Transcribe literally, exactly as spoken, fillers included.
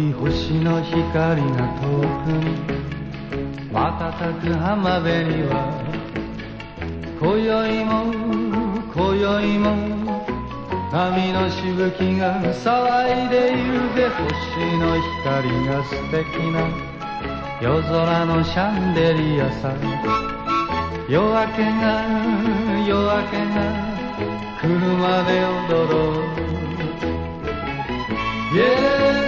い星の光が遠くに瞬く浜辺には今宵も今宵も波のしぶきが騒いでいるぜ。星の光が素敵な夜空のシャンデリアさ。夜明けが夜明けが来るまで踊ろう。Yeah